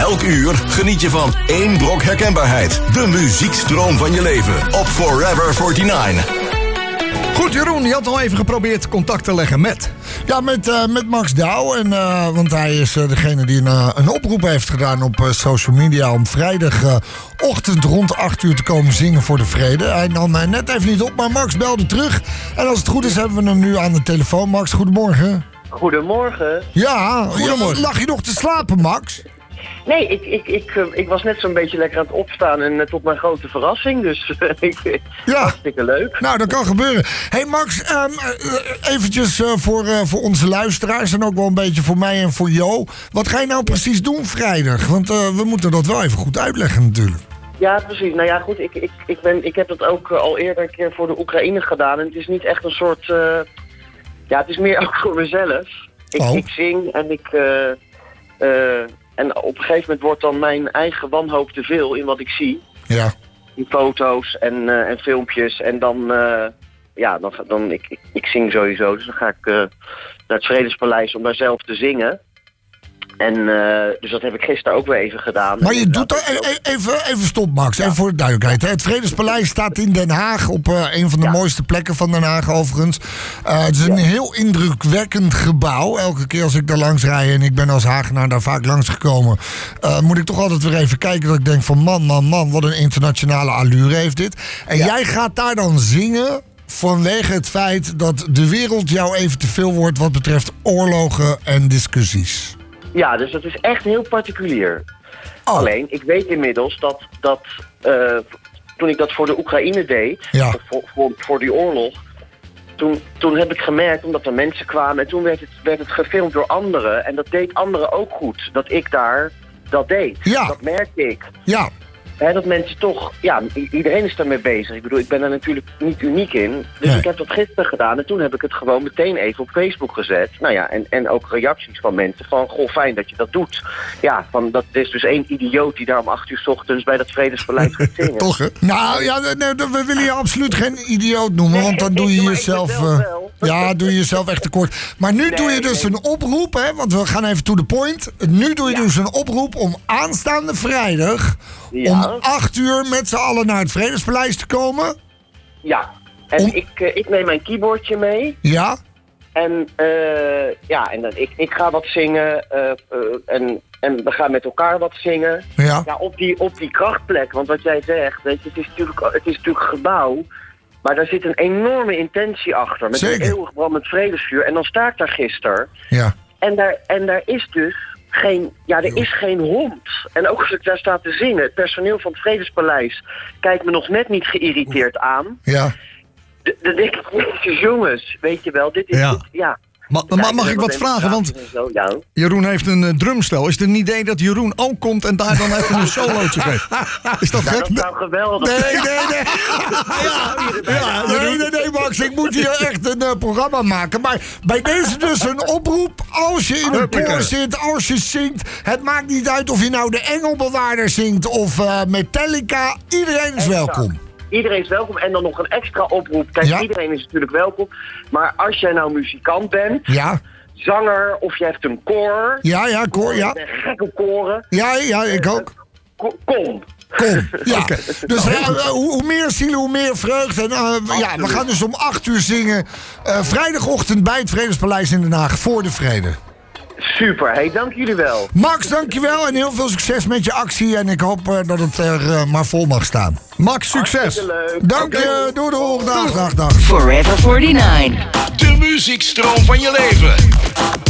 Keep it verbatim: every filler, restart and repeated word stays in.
Elk uur geniet je van één brok herkenbaarheid. De muziekstroom van je leven op Forever negenenveertig. Goed, Jeroen, je had al even geprobeerd contact te leggen met... Ja, met, uh, met Max Douw. En, uh, want hij is uh, degene die een, uh, een oproep heeft gedaan op uh, social media... om vrijdagochtend uh, rond acht uur te komen zingen voor de vrede. Hij nam uh, net even niet op, maar Max belde terug. En als het goed is, hebben we hem nu aan de telefoon. Max, goedemorgen. Goedemorgen. Ja, goedemorgen. Lag je nog te slapen, Max? Nee, ik, ik, ik, uh, ik was net zo'n beetje lekker aan het opstaan en uh, tot mijn grote verrassing. Dus uh, ik, ja. hartstikke leuk. Nou, dat kan gebeuren. Hey Max, um, uh, eventjes uh, voor, uh, voor onze luisteraars en ook wel een beetje voor mij en voor Jo. Wat ga je nou precies doen vrijdag? Want uh, we moeten dat wel even goed uitleggen natuurlijk. Ja, precies. Nou ja, goed, ik, ik, ik, ben, ik heb dat ook uh, al eerder een keer voor de Oekraïne gedaan. En het is niet echt een soort... Uh, ja, het is meer ook voor mezelf. Ik, oh. ik zing en ik... Uh, uh, En op een gegeven moment wordt dan mijn eigen wanhoop te veel in wat ik zie. Ja. In foto's en, uh, en filmpjes. En dan, uh, ja, dan, dan ik, ik, ik zing sowieso. Dus dan ga ik uh, naar het Vredespaleis om daar zelf te zingen. En uh, dus dat heb ik gisteren ook weer even gedaan. Maar je doet dat... E- even, even stop, Max. Ja. Even voor de duidelijkheid. Hè. Het Vredespaleis staat in Den Haag. Op uh, een van de ja. mooiste plekken van Den Haag, overigens. Uh, het is een ja. heel indrukwekkend gebouw. Elke keer als ik daar langs rijd... en ik ben als Hagenaar daar vaak langs gekomen... Uh, moet ik toch altijd weer even kijken... dat ik denk van man, man, man... wat een internationale allure heeft dit. En ja. jij gaat daar dan zingen... vanwege het feit dat de wereld jou even te veel wordt... wat betreft oorlogen en discussies. Ja, dus dat is echt heel particulier. Oh. Alleen, ik weet inmiddels dat, dat uh, toen ik dat voor de Oekraïne deed, ja. of voor, voor, voor die oorlog, toen, toen heb ik gemerkt, omdat er mensen kwamen, en toen werd het, werd het gefilmd door anderen, en dat deed anderen ook goed, dat ik daar dat deed. Ja. Dat merkte ik. Ja. He, dat mensen toch, ja, iedereen is daarmee bezig. Ik bedoel, ik ben daar natuurlijk niet uniek in. Dus nee. ik heb dat gisteren gedaan en toen heb ik het gewoon meteen even op Facebook gezet. Nou ja, en, en ook reacties van mensen van, goh, fijn dat je dat doet. Ja, van, dat is dus één idioot die daar om acht uur 's ochtends bij dat Vredespaleis gaat zingen. Toch, hè? Nou, ja, nee, we willen je absoluut geen idioot noemen, nee, want dan doe je jezelf... Uh, ja, doe je jezelf echt tekort. Maar nu nee, doe je dus nee. een oproep, hè, want we gaan even to the point. Nu doe je ja. dus een oproep om aanstaande vrijdag... Ja. om acht uur met z'n allen naar het Vredespaleis te komen. Ja, en om... ik, uh, ik neem mijn keyboardje mee. Ja. En, uh, ja, en dan, ik, ik ga wat zingen uh, uh, en, en we gaan met elkaar wat zingen. Ja. Ja, op, die, op die krachtplek, want wat jij zegt, weet je, het is natuurlijk, het is natuurlijk een gebouw... maar daar zit een enorme intentie achter, met Zeker. een eeuwig brandend vredesvuur. En dan sta ik daar gisteren. Ja. En daar, en daar is dus... Geen, ja, er is geen hond. En ook als ik daar sta te zingen, het personeel van het Vredespaleis kijkt me nog net niet geïrriteerd aan. Ja. Dan denk ik, jongens, weet je wel, dit is... Ja. Dit, ja. Ma- mag, mag ik wat vragen? Want ja. Jeroen heeft een uh, drumstel. Is het een idee dat Jeroen ook komt en daar dan even een solootje geeft? Is dat nou, gek? Dat zou geweldig Nee, nee, nee. ja, ja, nee, nee, nee, Max. Ik moet hier echt een uh, programma maken. Maar bij deze dus een oproep. Als je in een koor zit, als je zingt. Het maakt niet uit of je nou de Engelbewaarder zingt of uh, Metallica. Iedereen is welkom. Iedereen is welkom. En dan nog een extra oproep. Kijk, ja. iedereen is natuurlijk welkom. Maar als jij nou muzikant bent... Ja. Zanger, of je hebt een koor... Ja, ja, koor, ja. Gekke koren. Ja, ja, ik ook. Kom. Kom. Ja. Okay. Dus uh, hoe, hoe meer zielen, hoe meer vreugde. En, uh, ja, we gaan dus om acht uur zingen. Uh, vrijdagochtend bij het Vredespaleis in Den Haag. Voor de vrede. Super, hey, dank jullie wel. Max, dankjewel en heel veel succes met je actie. En ik hoop uh, dat het er uh, maar vol mag staan. Max, succes. Dank je, doei doei, dag, dag, dag. Forever negenenveertig. De muziekstroom van je leven.